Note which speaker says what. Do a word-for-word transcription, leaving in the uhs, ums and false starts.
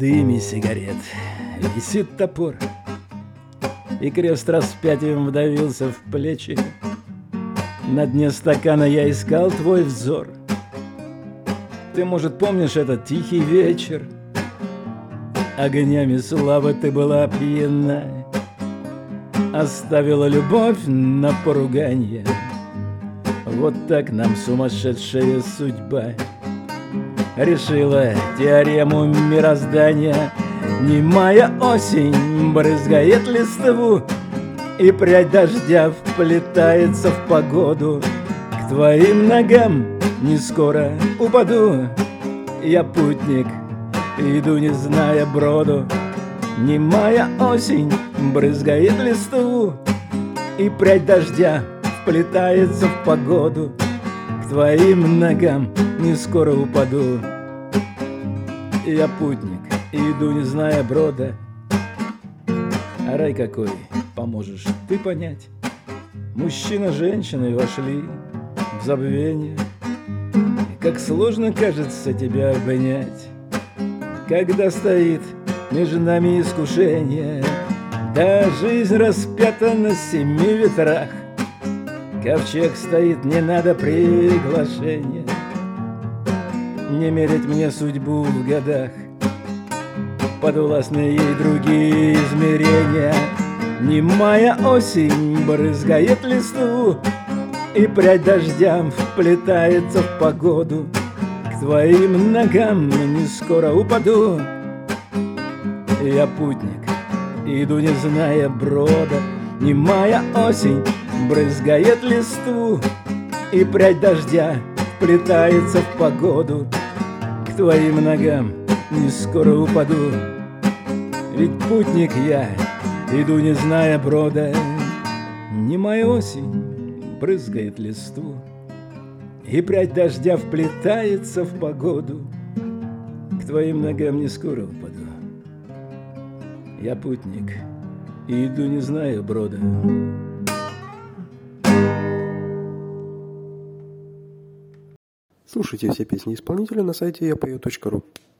Speaker 1: дыме сигарет висит топор, и крест распятием вдавился в плечи. На дне стакана я искал твой взор. Ты, может, помнишь этот тихий вечер? Огнями славы ты была пьяна, оставила любовь на поруганье. Вот так нам сумасшедшая судьба решила теорему мироздания. Немая осень брызгает листву, и прядь дождя вплетается в погоду. К твоим ногам не скоро упаду. Я путник, иду, не зная броду. Немая осень брызгает листву, и прядь дождя вплетается в погоду. К твоим ногам не скоро упаду. Я путник, иду, не зная брода. А рай какой, поможешь ты понять? Мужчина с женщиной вошли в забвение, и как сложно, кажется, тебя обнять, когда стоит между нами искушение. Да, жизнь распята на семи ветрах, ковчег стоит, не надо приглашения. Не мерить мне судьбу в годах, подвластны ей другие измерения. Немая осень брызгает листву, и прядь дождя вплетается в погоду. К твоим ногам не скоро упаду. Я путник, иду, не зная брода. Немая осень брызгает листву, и прядь дождя вплетается в погоду. К твоим ногам не скоро упаду. Ведь путник я, иду, не зная брода. Немая осень брызгает листву, и прядь дождя вплетается в погоду. К твоим ногам не скоро упаду. Я путник, иду, не зная брода.
Speaker 2: Слушайте все песни исполнителя на сайте я пою точка ру.